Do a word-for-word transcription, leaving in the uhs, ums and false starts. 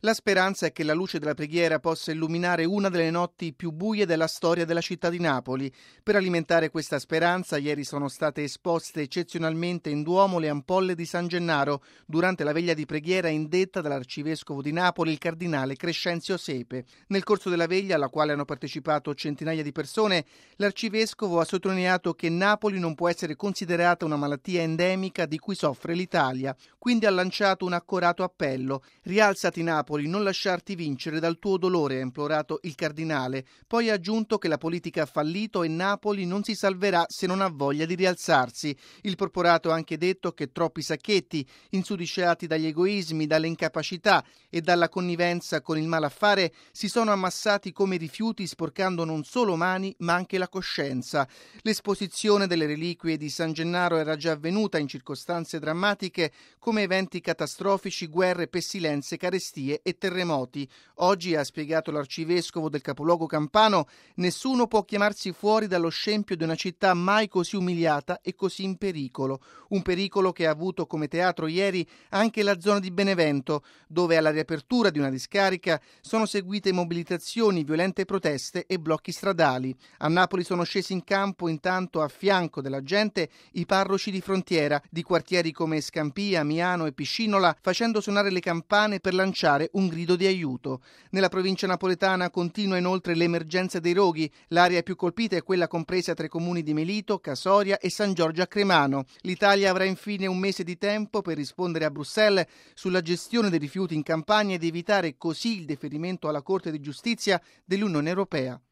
La speranza è che la luce della preghiera possa illuminare una delle notti più buie della storia della città di Napoli. Per alimentare questa speranza, ieri sono state esposte eccezionalmente in Duomo le ampolle di San Gennaro durante la veglia di preghiera indetta dall'arcivescovo di Napoli, il cardinale Crescenzio Sepe. Nel corso della veglia, alla quale hanno partecipato centinaia di persone, l'arcivescovo ha sottolineato che Napoli non può essere considerata una malattia endemica di cui soffre l'Italia. Quindi ha lanciato un accorato appello: rialzati Napoli, non lasciarti vincere dal tuo dolore, ha implorato il cardinale. Poi ha aggiunto che la politica ha fallito e Napoli non si salverà se non ha voglia di rialzarsi. Il porporato ha anche detto che troppi sacchetti, insudiciati dagli egoismi, dalle incapacità e dalla connivenza con il malaffare, si sono ammassati come rifiuti, sporcando non solo mani ma anche la coscienza. L'esposizione delle reliquie di San Gennaro era già avvenuta in circostanze drammatiche come eventi catastrofici, guerre, pestilenze, carestie e terremoti. Oggi, ha spiegato l'arcivescovo del capoluogo campano, nessuno può chiamarsi fuori dallo scempio di una città mai così umiliata e così in pericolo. Un pericolo che ha avuto come teatro ieri anche la zona di Benevento, dove alla riapertura di una discarica sono seguite mobilitazioni, violente proteste e blocchi stradali. A Napoli sono scesi in campo intanto a fianco della gente i parroci di frontiera di quartieri come Scampia, Miano e Piscinola, facendo suonare le campane per lanciare un grido di aiuto. Nella provincia napoletana continua inoltre l'emergenza dei roghi. L'area più colpita è quella compresa tra i comuni di Melito, Casoria e San Giorgio a Cremano. L'Italia avrà infine un mese di tempo per rispondere a Bruxelles sulla gestione dei rifiuti in Campania ed evitare così il deferimento alla Corte di Giustizia dell'Unione Europea.